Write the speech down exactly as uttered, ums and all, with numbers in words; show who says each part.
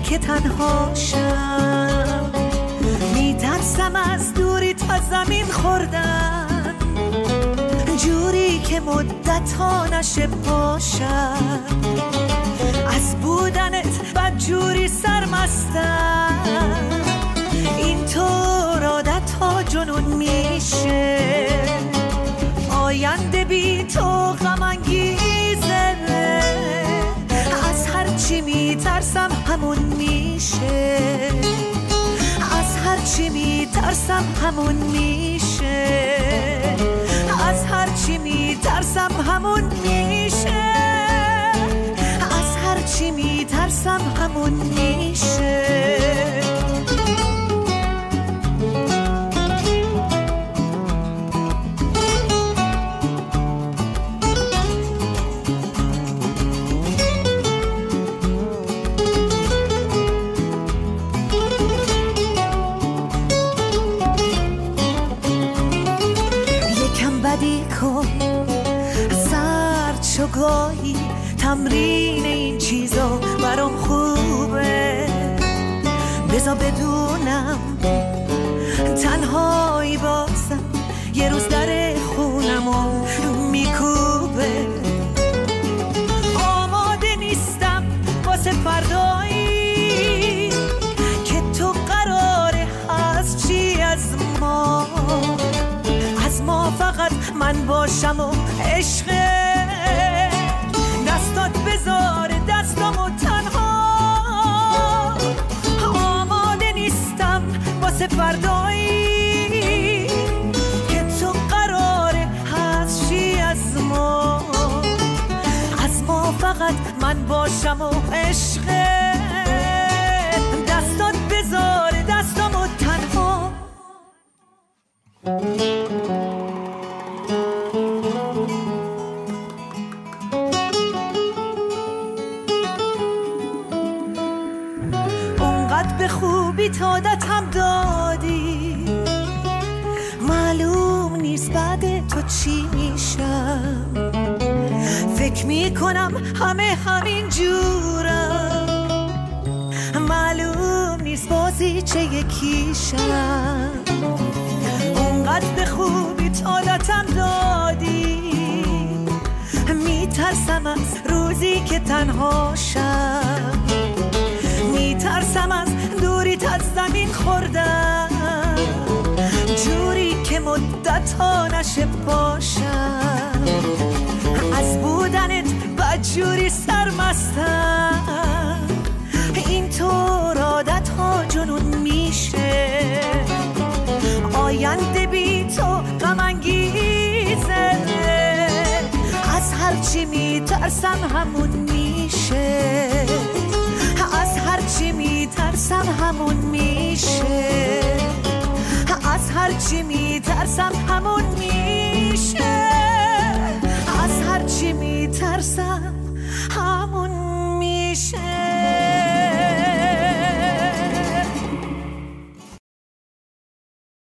Speaker 1: که تنهاشم، میترسم از دوری تا زمین خوردن، جوری که مدت ها نشه پاشم، از بودنت بد جوری سرمستم، اینطور عادت ها جنون میشه، آینده بی تو غم انگیزه، از هر چی میترسم همون میشه، از هر چی میترسم همون میشه، از هر چی میترسم همون میشه، از هر چی میترسم همون میشه. گاهی تمرین این چیزا برام خوبه، بذار بدونم تنهایی بازم یه روز در خونمو میکوبه، آماده نیستم واسه فردایی که تو قراره از چی از ما، از ما فقط من باشم و عشقه، دستات بذار دستامو تنها، آماده نیستم واسه فردایی که تو قراره از چی از ما، از ما فقط من باشم و عشقه، دستات بذار دستامو تنها. به خوبی عادتم دادی، معلوم نیست بعد تو چی میشم، فکر میکنم همه همین جورم، معلوم نیست بازی چه یکیشم، اونقدر به خوبی عادتم دادی، میترسم از روزی که تنهاشم، میترسم از دوریت از زمین خوردم، جوری که مدت ها نشه باشم، از بودنت بدجوری سرمستم، اینطور عادت ها جنون میشه، آینده بی تو غم انگیزه، از هر چی میترسم همون میشه، از هر چی میترسم همون میشه، از هر چی میترسم همون میشه، از هر چی میترسم همون